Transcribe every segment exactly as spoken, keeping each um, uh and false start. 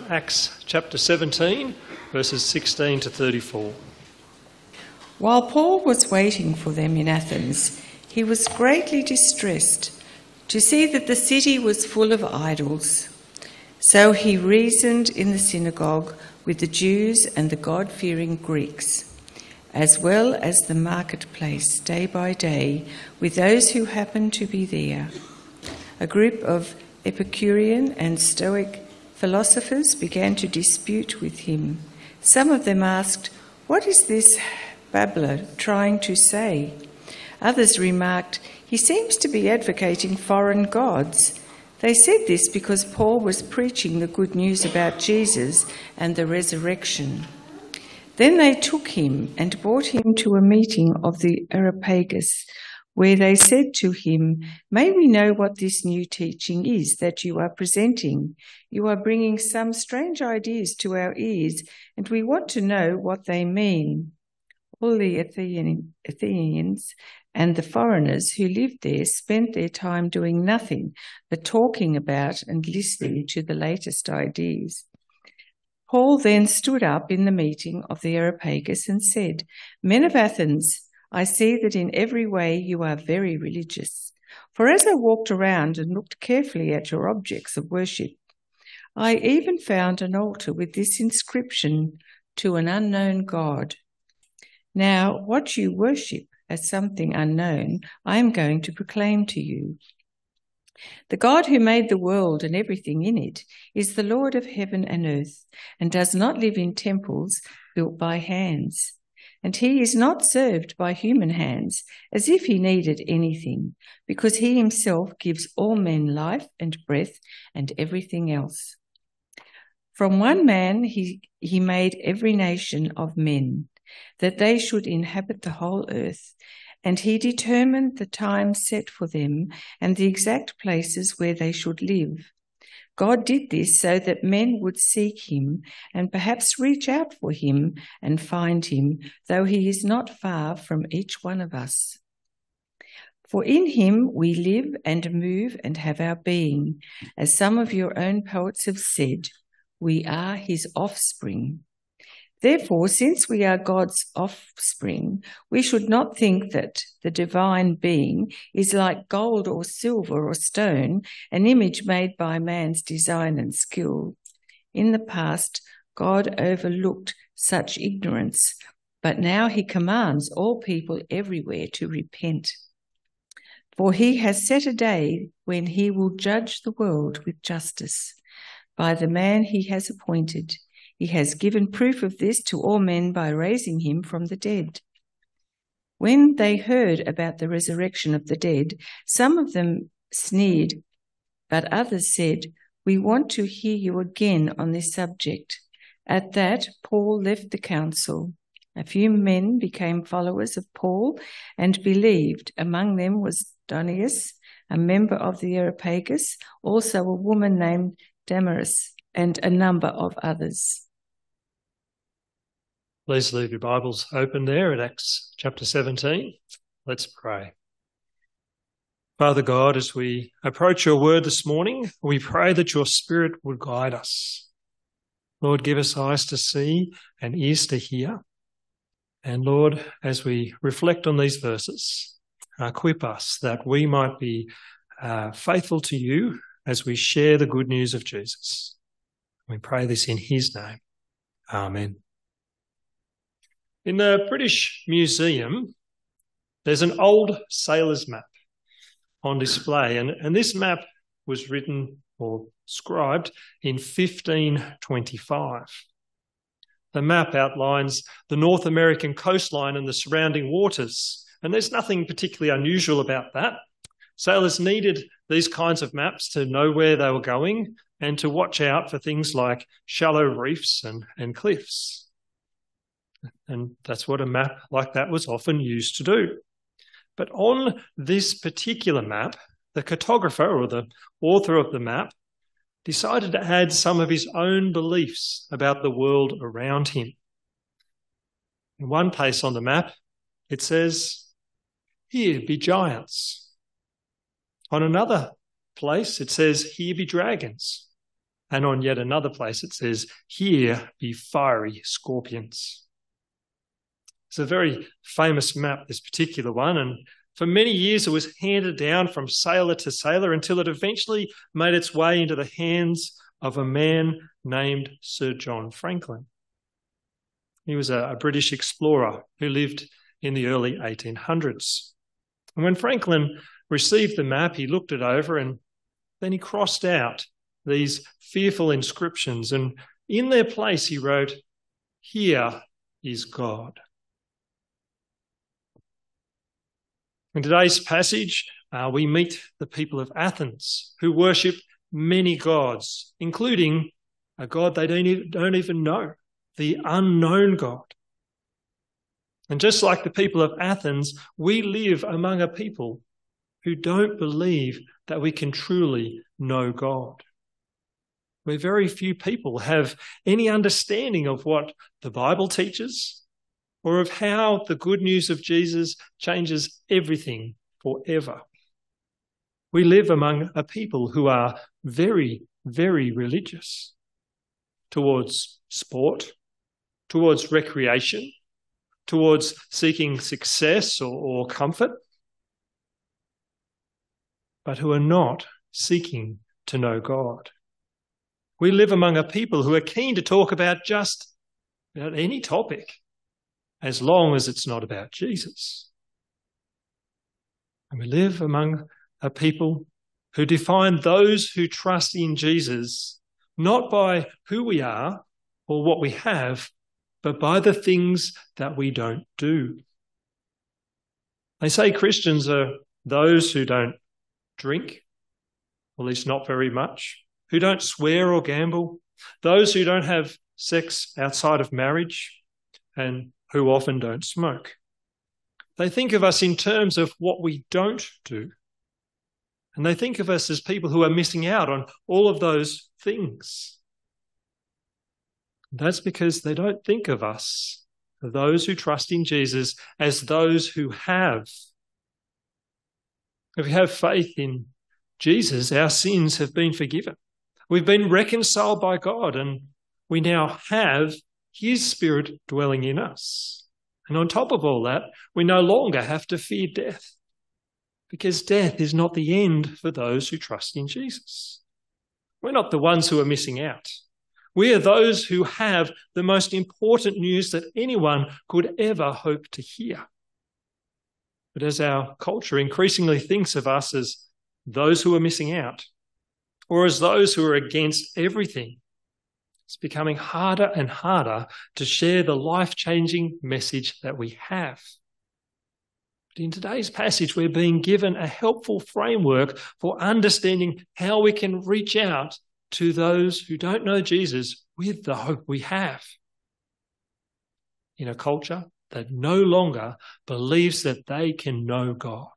Acts chapter seventeen, verses sixteen to thirty-four. While Paul was waiting for them in Athens, he was greatly distressed to see that the city was full of idols. So he reasoned in the synagogue with the Jews and the God-fearing Greeks, as well as the marketplace day by day with those who happened to be there. A group of Epicurean and Stoic philosophers began to dispute with him. Some of them asked, "What is this babbler trying to say?" Others remarked, "He seems to be advocating foreign gods." They said this because Paul was preaching the good news about Jesus and the resurrection. Then they took him and brought him to a meeting of the Areopagus, where they said to him, "May we know what this new teaching is that you are presenting? You are bringing some strange ideas to our ears, and we want to know what they mean." All the Athenian, Athenians and the foreigners who lived there spent their time doing nothing but talking about and listening to the latest ideas. Paul then stood up in the meeting of the Areopagus and said, "Men of Athens, I see that in every way you are very religious. For as I walked around and looked carefully at your objects of worship, I even found an altar with this inscription, 'To an unknown God.' Now, what you worship as something unknown, I am going to proclaim to you. The God who made the world and everything in it is the Lord of heaven and earth, and does not live in temples built by hands. And he is not served by human hands as if he needed anything, because he himself gives all men life and breath and everything else. From one man he, he made every nation of men, that they should inhabit the whole earth, and he determined the time set for them and the exact places where they should live. God did this so that men would seek him and perhaps reach out for him and find him, though he is not far from each one of us. For in him we live and move and have our being. As some of your own poets have said, we are his offspring. Therefore, since we are God's offspring, we should not think that the divine being is like gold or silver or stone, an image made by man's design and skill. In the past, God overlooked such ignorance, but now he commands all people everywhere to repent. For he has set a day when he will judge the world with justice by the man he has appointed. He has given proof of this to all men by raising him from the dead. When they heard about the resurrection of the dead, some of them sneered, but others said, "We want to hear you again on this subject." At that, Paul left the council. A few men became followers of Paul and believed. Among them was Dionysius, a member of the Areopagus, also a woman named Damaris, and a number of others. Please leave your Bibles open there at Acts chapter seventeen. Let's pray. Father God, as we approach your word this morning, we pray that your Spirit would guide us. Lord, give us eyes to see and ears to hear. And Lord, as we reflect on these verses, equip us that we might be uh, faithful to you as we share the good news of Jesus. We pray this in his name. Amen. In the British Museum, there's an old sailor's map on display, and, and this map was written or scribed in fifteen twenty-five. The map outlines the North American coastline and the surrounding waters, and there's nothing particularly unusual about that. Sailors needed these kinds of maps to know where they were going and to watch out for things like shallow reefs and, and cliffs. And that's what a map like that was often used to do. But on this particular map, the cartographer or the author of the map decided to add some of his own beliefs about the world around him. In one place on the map, it says, "Here be giants." On another place, it says, "Here be dragons." And on yet another place it says, here be fiery scorpions. It's a very famous map, this particular one, and for many years it was handed down from sailor to sailor until it eventually made its way into the hands of a man named Sir John Franklin. He was a, a British explorer who lived in the early eighteen hundreds. And when Franklin received the map, he looked it over and then he crossed out these fearful inscriptions, and in their place he wrote, "Here is God." In today's passage, uh, we meet the people of Athens who worship many gods, including a God they don't even, don't even know, the unknown God. And just like the people of Athens, we live among a people who don't believe that we can truly know God. Where very few people have any understanding of what the Bible teaches or of how the good news of Jesus changes everything forever. We live among a people who are very, very religious towards sport, towards recreation, towards seeking success or, or comfort, but who are not seeking to know God. We live among a people who are keen to talk about just about any topic, as long as it's not about Jesus. And we live among a people who define those who trust in Jesus not by who we are or what we have, but by the things that we don't do. They say Christians are those who don't drink, or at least not very much, who don't swear or gamble, those who don't have sex outside of marriage, and who often don't smoke. They think of us in terms of what we don't do. And they think of us as people who are missing out on all of those things. That's because they don't think of us, those who trust in Jesus, as those who have. If we have faith in Jesus, our sins have been forgiven. We've been reconciled by God, and we now have His Spirit dwelling in us. And on top of all that, we no longer have to fear death, because death is not the end for those who trust in Jesus. We're not the ones who are missing out. We are those who have the most important news that anyone could ever hope to hear. But as our culture increasingly thinks of us as those who are missing out, or as those who are against everything, it's becoming harder and harder to share the life-changing message that we have. But in today's passage, we're being given a helpful framework for understanding how we can reach out to those who don't know Jesus with the hope we have. In a culture that no longer believes that they can know God.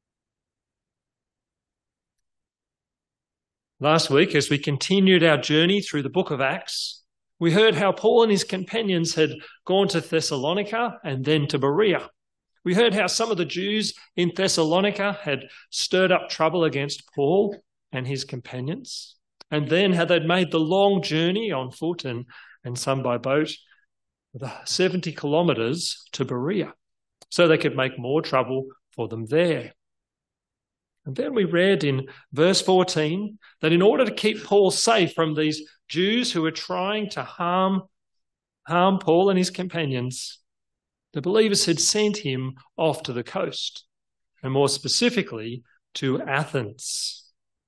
Last week, as we continued our journey through the book of Acts, we heard how Paul and his companions had gone to Thessalonica and then to Berea. We heard how some of the Jews in Thessalonica had stirred up trouble against Paul and his companions, and then how they'd made the long journey on foot and, and some by boat, the seventy kilometres to Berea, so they could make more trouble for them there. And then we read in verse fourteen that in order to keep Paul safe from these Jews who were trying to harm, harm Paul and his companions, the believers had sent him off to the coast, and more specifically to Athens.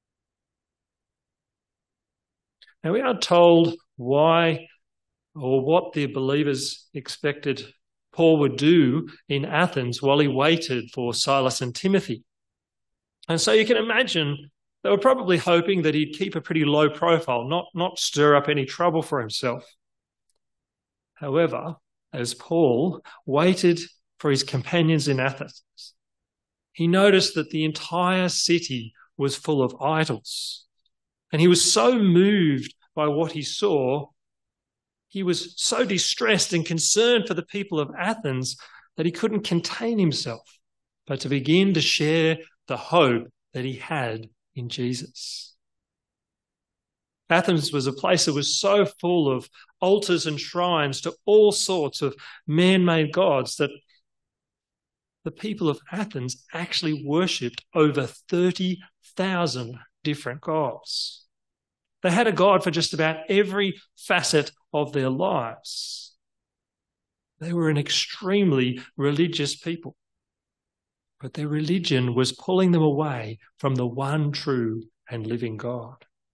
Now we aren't told why or what the believers expected Paul would do in Athens while he waited for Silas and Timothy. And so you can imagine they were probably hoping that he'd keep a pretty low profile, not, not stir up any trouble for himself. However, as Paul waited for his companions in Athens, he noticed that the entire city was full of idols. And he was so moved by what he saw, he was so distressed and concerned for the people of Athens that he couldn't contain himself, but to begin to share the hope that he had in Jesus. Athens was a place that was so full of altars and shrines to all sorts of man-made gods that the people of Athens actually worshipped over thirty thousand different gods. They had a god for just about every facet of their lives. They were an extremely religious people, but their religion was pulling them away from the one true and living God.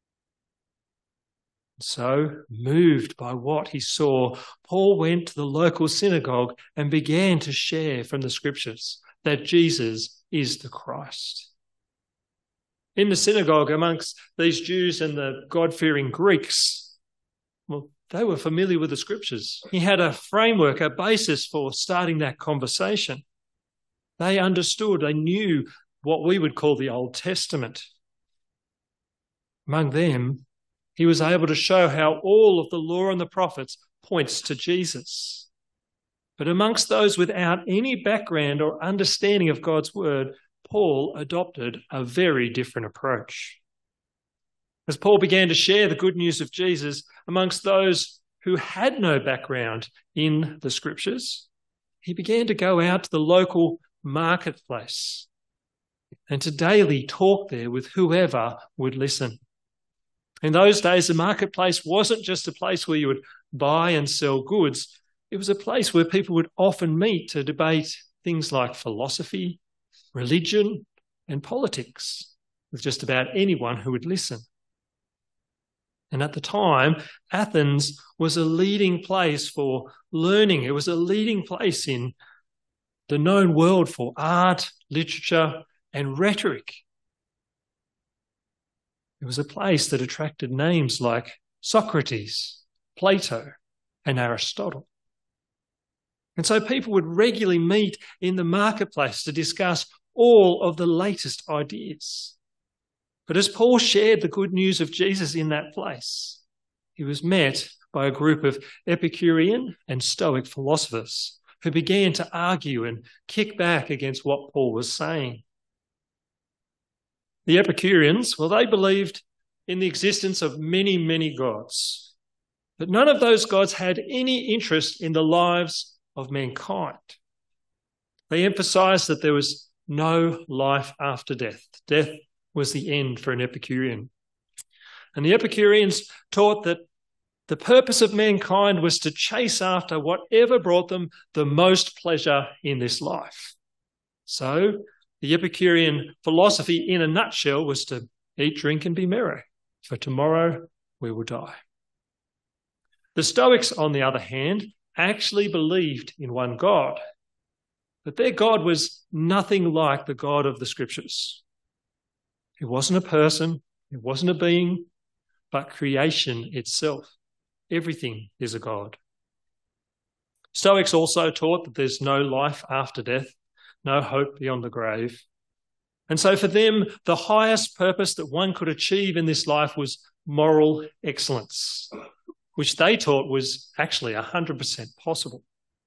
So, moved by what he saw, Paul went to the local synagogue and began to share from the scriptures that Jesus is the Christ. In the synagogue, amongst these Jews and the God-fearing Greeks, well, they were familiar with the scriptures. He had a framework, a basis for starting that conversation. They understood, they knew what we would call the Old Testament. Among them, he was able to show how all of the law and the prophets points to Jesus. But amongst those without any background or understanding of God's word, Paul adopted a very different approach. As Paul began to share the good news of Jesus amongst those who had no background in the scriptures, he began to go out to the local marketplace and to daily talk there with whoever would listen. In those days, the marketplace wasn't just a place where you would buy and sell goods. It was a place where people would often meet to debate things like philosophy, religion, and politics with just about anyone who would listen. And at the time, Athens was a leading place for learning. It was a leading place in the known world for art, literature, and rhetoric. It was a place that attracted names like Socrates, Plato, and Aristotle. And so people would regularly meet in the marketplace to discuss all of the latest ideas. But as Paul shared the good news of Jesus in that place, he was met by a group of Epicurean and Stoic philosophers who began to argue and kick back against what Paul was saying. The Epicureans, well, they believed in the existence of many, many gods, but none of those gods had any interest in the lives of mankind. They emphasised that there was no life after death. Death was the end for an Epicurean. And the Epicureans taught that the purpose of mankind was to chase after whatever brought them the most pleasure in this life. So, the Epicurean philosophy in a nutshell was to eat, drink and be merry, for tomorrow we will die. The Stoics, on the other hand, actually believed in one God, but their God was nothing like the God of the scriptures. It wasn't a person, it wasn't a being, but creation itself. Everything is a God. Stoics also taught that there's no life after death, no hope beyond the grave. And so for them, the highest purpose that one could achieve in this life was moral excellence, which they taught was actually one hundred percent possible.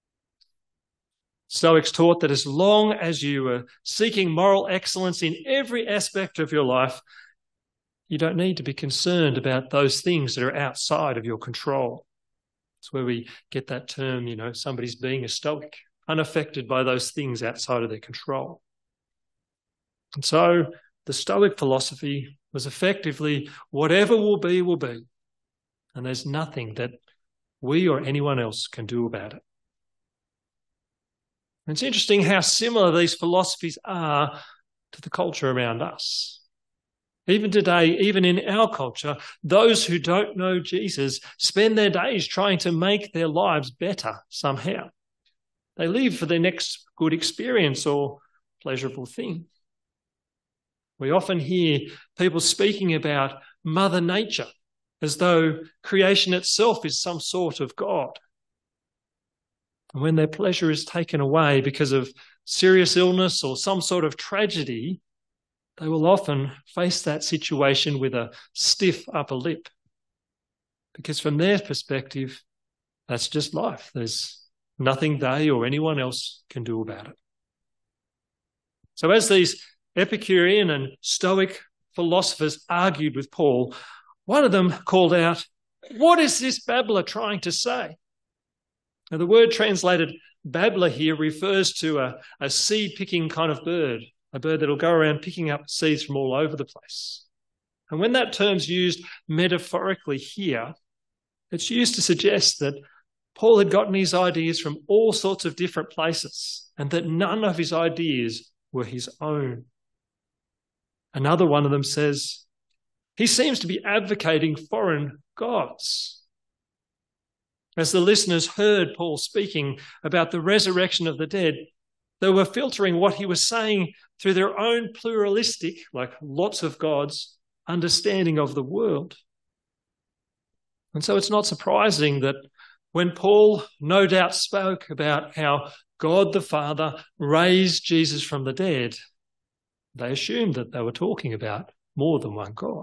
Stoics taught that as long as you were seeking moral excellence in every aspect of your life, you don't need to be concerned about those things that are outside of your control. It's where we get that term, you know, somebody's being a Stoic, unaffected by those things outside of their control. And so the Stoic philosophy was effectively whatever will be, will be. And there's nothing that we or anyone else can do about it. And it's interesting how similar these philosophies are to the culture around us. Even today, even in our culture, those who don't know Jesus spend their days trying to make their lives better somehow. They live for their next good experience or pleasurable thing. We often hear people speaking about Mother Nature as though creation itself is some sort of God. And when their pleasure is taken away because of serious illness or some sort of tragedy, they will often face that situation with a stiff upper lip. Because from their perspective, that's just life. There's nothing they or anyone else can do about it. So as these Epicurean and Stoic philosophers argued with Paul, One of them called out, "What is this babbler trying to say?" Now, the word translated babbler here refers to a, a seed-picking kind of bird, a bird that will go around picking up seeds from all over the place. And when that term's used metaphorically here, it's used to suggest that Paul had gotten his ideas from all sorts of different places and that none of his ideas were his own. Another one of them says, he seems to be advocating foreign gods. As the listeners heard Paul speaking about the resurrection of the dead, they were filtering what he was saying through their own pluralistic, like lots of gods, understanding of the world. And so it's not surprising that when Paul no doubt spoke about how God the Father raised Jesus from the dead, they assumed that they were talking about more than one God.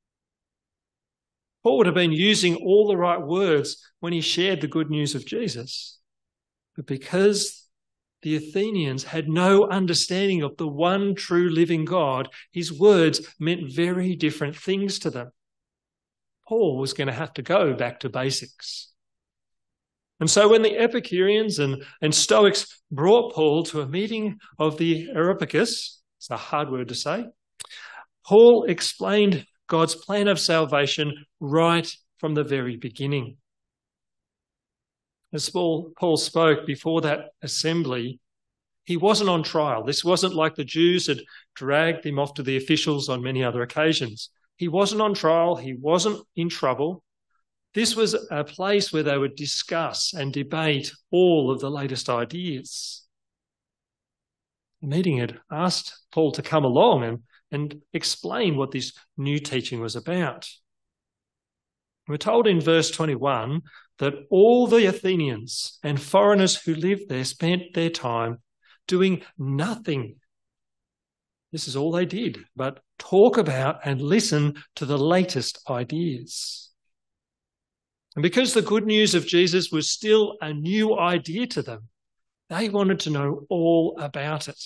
Paul would have been using all the right words when he shared the good news of Jesus. But because the Athenians had no understanding of the one true living God, his words meant very different things to them. Paul was going to have to go back to basics. And so when the Epicureans and, and Stoics brought Paul to a meeting of the Areopagus, it's a hard word to say, Paul explained God's plan of salvation right from the very beginning. As Paul, Paul spoke before that assembly, he wasn't on trial. This wasn't like the Jews had dragged him off to the officials on many other occasions. He wasn't on trial. He wasn't in trouble. This was a place where they would discuss and debate all of the latest ideas. The meeting had asked Paul to come along and, and explain what this new teaching was about. We're told in verse twenty-one that all the Athenians and foreigners who lived there spent their time doing nothing. This is all they did, but talk about and listen to the latest ideas. And because the good news of Jesus was still a new idea to them, they wanted to know all about it.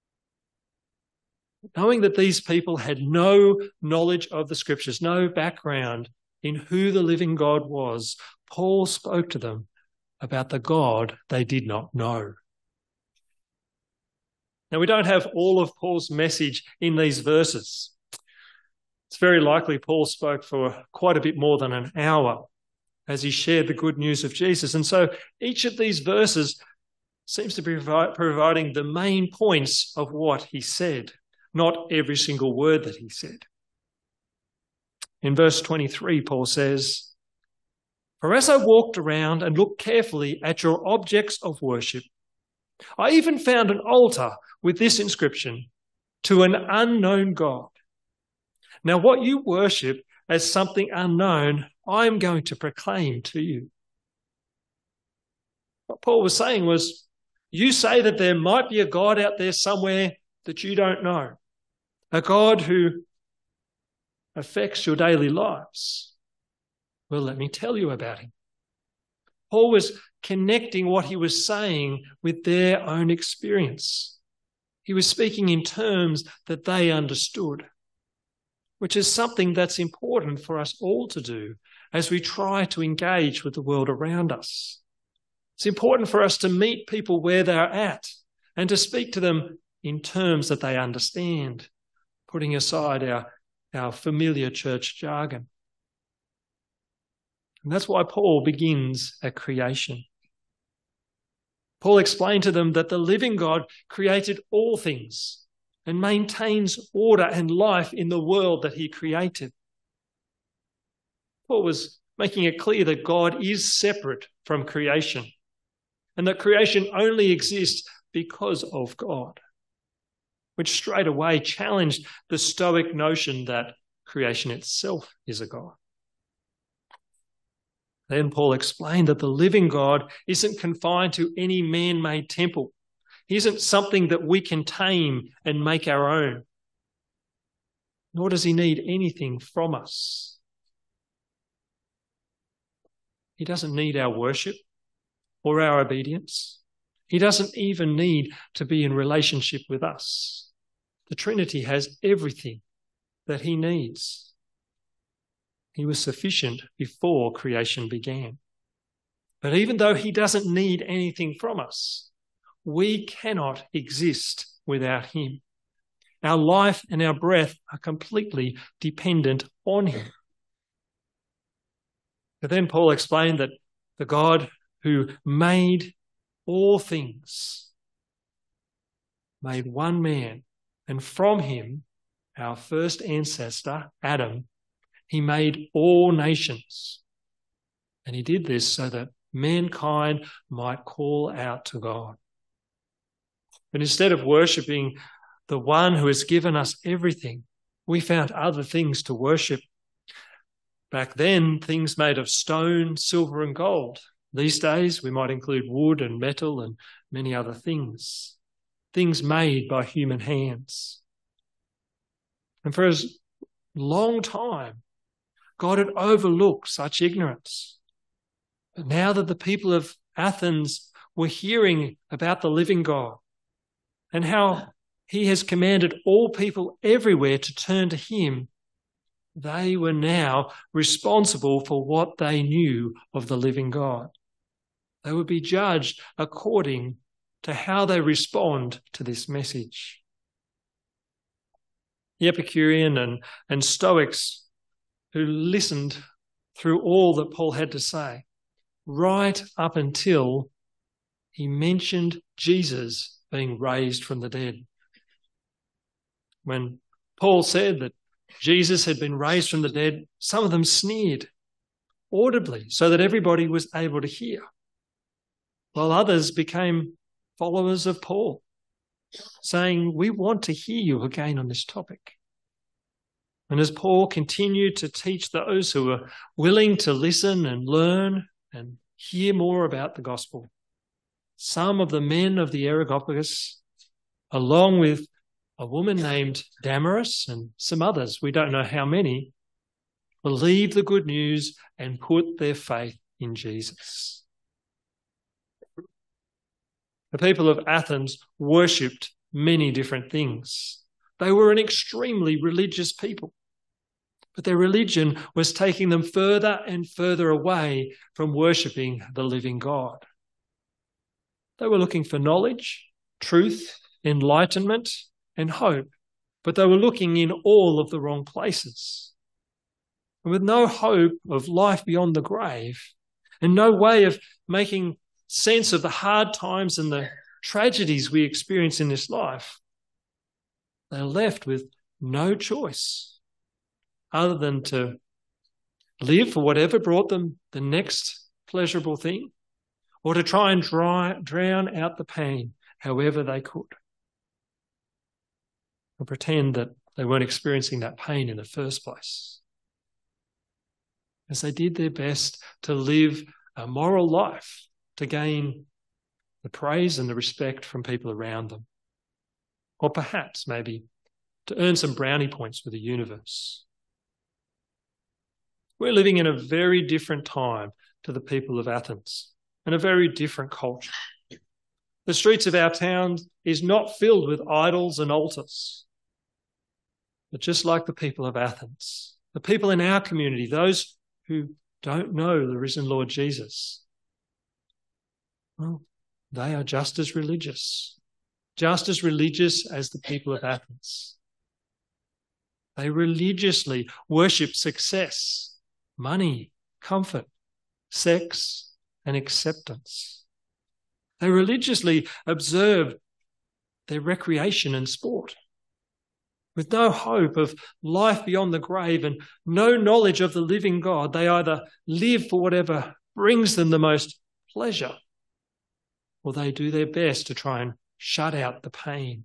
Knowing that these people had no knowledge of the scriptures, no background in who the living God was, Paul spoke to them about the God they did not know. Now, we don't have all of Paul's message in these verses. It's very likely Paul spoke for quite a bit more than an hour as he shared the good news of Jesus. And so each of these verses seems to be provi- providing the main points of what he said, not every single word that he said. In verse twenty-three, Paul says, "For as I walked around and looked carefully at your objects of worship, I even found an altar with this inscription, 'To an unknown God.' Now what you worship as something unknown, I am going to proclaim to you." What Paul was saying was, you say that there might be a God out there somewhere that you don't know, a God who affects your daily lives. Well, let me tell you about him. Paul was connecting what he was saying with their own experience. He was speaking in terms that they understood, which is something that's important for us all to do as we try to engage with the world around us. It's important for us to meet people where they're at and to speak to them in terms that they understand, putting aside our, our familiar church jargon. And that's why Paul begins at creation. Paul explained to them that the living God created all things and maintains order and life in the world that he created. Paul was making it clear that God is separate from creation and that creation only exists because of God, which straight away challenged the Stoic notion that creation itself is a God. Then Paul explained that the living God isn't confined to any man-made temple. He isn't something that we can tame and make our own. Nor does he need anything from us. He doesn't need our worship or our obedience. He doesn't even need to be in relationship with us. The Trinity has everything that he needs. He was sufficient before creation began. But even though he doesn't need anything from us, we cannot exist without him. Our life and our breath are completely dependent on him. But then Paul explained that the God who made all things made one man, and from him, our first ancestor, Adam, he made all nations. And he did this so that mankind might call out to God. But instead of worshipping the one who has given us everything, we found other things to worship. Back then, things made of stone, silver and gold. These days, we might include wood and metal and many other things. Things made by human hands. And for a long time, God had overlooked such ignorance. But now that the people of Athens were hearing about the living God and how he has commanded all people everywhere to turn to him, they were now responsible for what they knew of the living God. They would be judged according to how they respond to this message. The Epicurean and, and Stoics who listened through all that Paul had to say, right up until he mentioned Jesus being raised from the dead. When Paul said that Jesus had been raised from the dead, some of them sneered audibly so that everybody was able to hear, while others became followers of Paul, saying, we want to hear you again on this topic. And as Paul continued to teach those who were willing to listen and learn and hear more about the gospel, some of the men of the Areopagus, along with a woman named Damaris and some others, we don't know how many, believed the good news and put their faith in Jesus. The people of Athens worshipped many different things. They were an extremely religious people, but their religion was taking them further and further away from worshipping the living God. They were looking for knowledge, truth, enlightenment, and hope, but they were looking in all of the wrong places. And with no hope of life beyond the grave, and no way of making sense of the hard times and the tragedies we experience in this life, they're left with no choice other than to live for whatever brought them the next pleasurable thing, or to try and dry, drown out the pain however they could, or pretend that they weren't experiencing that pain in the first place, as they did their best to live a moral life to gain the praise and the respect from people around them, or perhaps maybe to earn some brownie points with the universe. We're living in a very different time to the people of Athens, and a very different culture. The streets of our town is not filled with idols and altars. But just like the people of Athens, the people in our community, those who don't know the risen Lord Jesus, well, they are just as religious, just as religious as the people of Athens. They religiously worship success, money, comfort, sex, and acceptance. They religiously observe their recreation and sport. With no hope of life beyond the grave and no knowledge of the living God, they either live for whatever brings them the most pleasure, or they do their best to try and shut out the pain.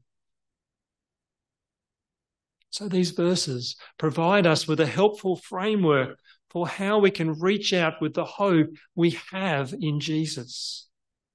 So these verses provide us with a helpful framework for how we can reach out with the hope we have in Jesus.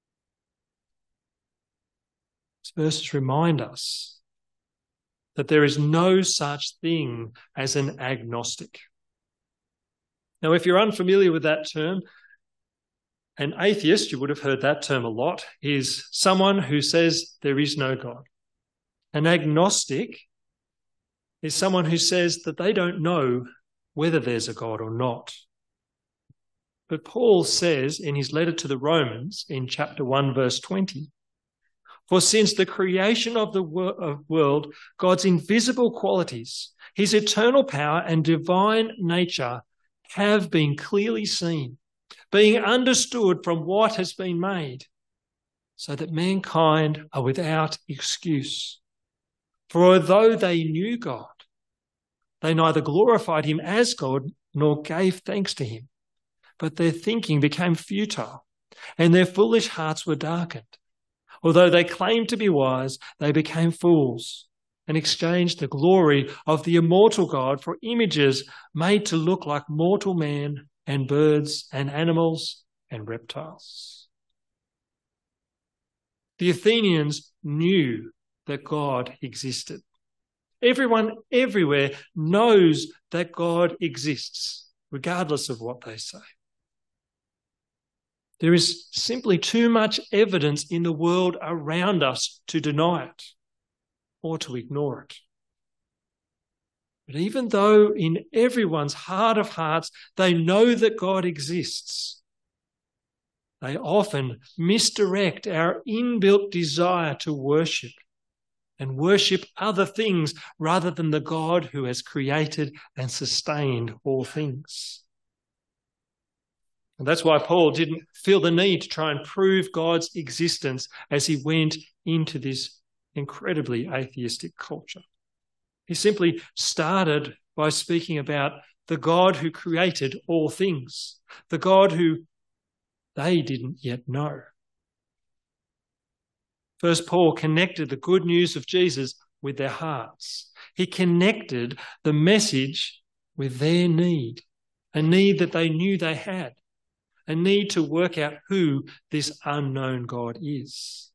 These verses remind us that there is no such thing as an agnostic. Now, if you're unfamiliar with that term, an atheist, you would have heard that term a lot, is someone who says there is no God. An agnostic is someone who says that they don't know whether there's a God or not. But Paul says in his letter to the Romans in chapter one, verse twenty, "For since the creation of the world, God's invisible qualities, his eternal power and divine nature have been clearly seen, being understood from what has been made, so that mankind are without excuse. For although they knew God, they neither glorified him as God nor gave thanks to him, but their thinking became futile, and their foolish hearts were darkened. Although they claimed to be wise, they became fools and exchanged the glory of the immortal God for images made to look like mortal man and birds and animals and reptiles." The Athenians knew that God existed. Everyone everywhere knows that God exists, regardless of what they say. There is simply too much evidence in the world around us to deny it or to ignore it. But even though in everyone's heart of hearts they know that God exists, they often misdirect our inbuilt desire to worship and worship other things rather than the God who has created and sustained all things. And that's why Paul didn't feel the need to try and prove God's existence as he went into this incredibly atheistic culture. He simply started by speaking about the God who created all things, the God who they didn't yet know. First, Paul connected the good news of Jesus with their hearts. He connected the message with their need, a need that they knew they had, a need to work out who this unknown God is.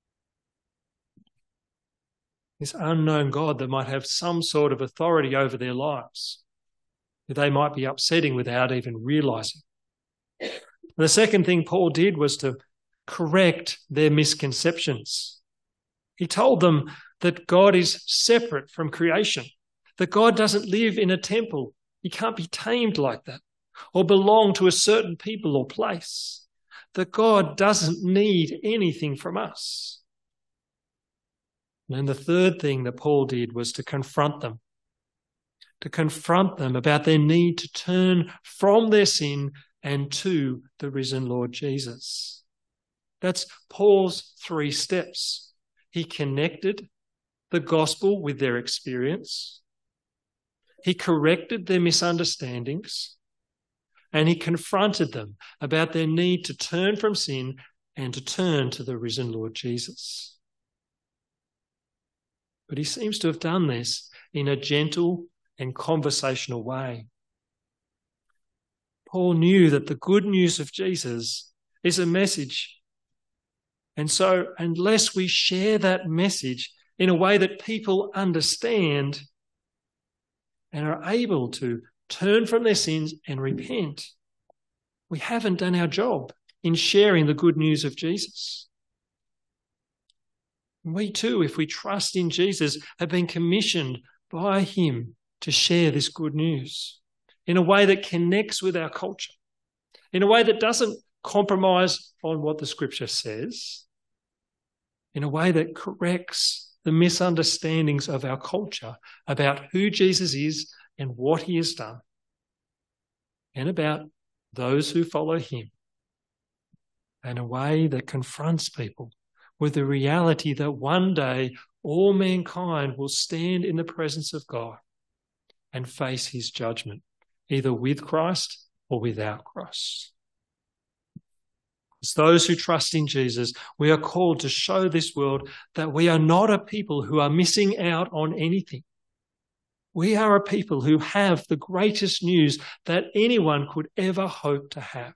This unknown God that might have some sort of authority over their lives, that they might be upsetting without even realising. The second thing Paul did was to correct their misconceptions. He told them that God is separate from creation, that God doesn't live in a temple. He can't be tamed like that or belong to a certain people or place, that God doesn't need anything from us. And the third thing that Paul did was to confront them, to confront them about their need to turn from their sin and to the risen Lord Jesus. That's Paul's three steps. He connected the gospel with their experience. He corrected their misunderstandings. And he confronted them about their need to turn from sin and to turn to the risen Lord Jesus. But he seems to have done this in a gentle and conversational way. Paul knew that the good news of Jesus is a message. And so unless we share that message in a way that people understand and are able to turn from their sins and repent, we haven't done our job in sharing the good news of Jesus. We too, if we trust in Jesus, have been commissioned by him to share this good news in a way that connects with our culture, in a way that doesn't compromise on what the scripture says, in a way that corrects the misunderstandings of our culture about who Jesus is and what he has done, and about those who follow him, in a way that confronts people with the reality that one day all mankind will stand in the presence of God and face his judgment, either with Christ or without Christ. As those who trust in Jesus, we are called to show this world that we are not a people who are missing out on anything. We are a people who have the greatest news that anyone could ever hope to have.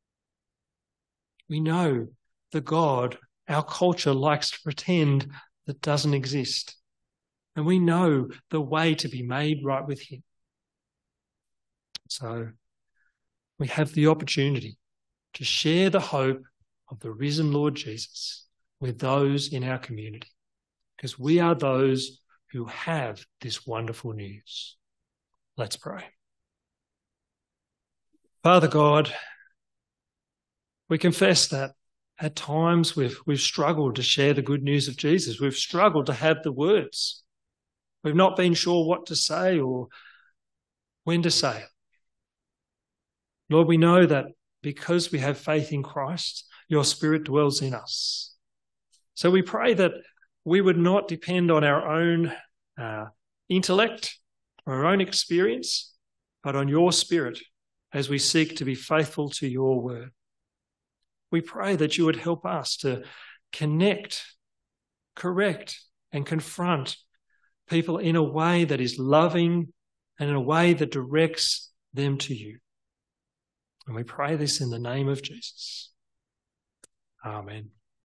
We know the God our culture likes to pretend that doesn't exist. And we know the way to be made right with him. So we have the opportunity to share the hope of the risen Lord Jesus with those in our community, because we are those who have this wonderful news. Let's pray. Father God, we confess that at times we've, we've struggled to share the good news of Jesus. We've struggled to have the words. We've not been sure what to say or when to say it. Lord, we know that because we have faith in Christ, your Spirit dwells in us. So we pray that we would not depend on our own uh, intellect or our own experience, but on your Spirit as we seek to be faithful to your word. We pray that you would help us to connect, correct, and confront people in a way that is loving and in a way that directs them to you. And we pray this in the name of Jesus. Amen.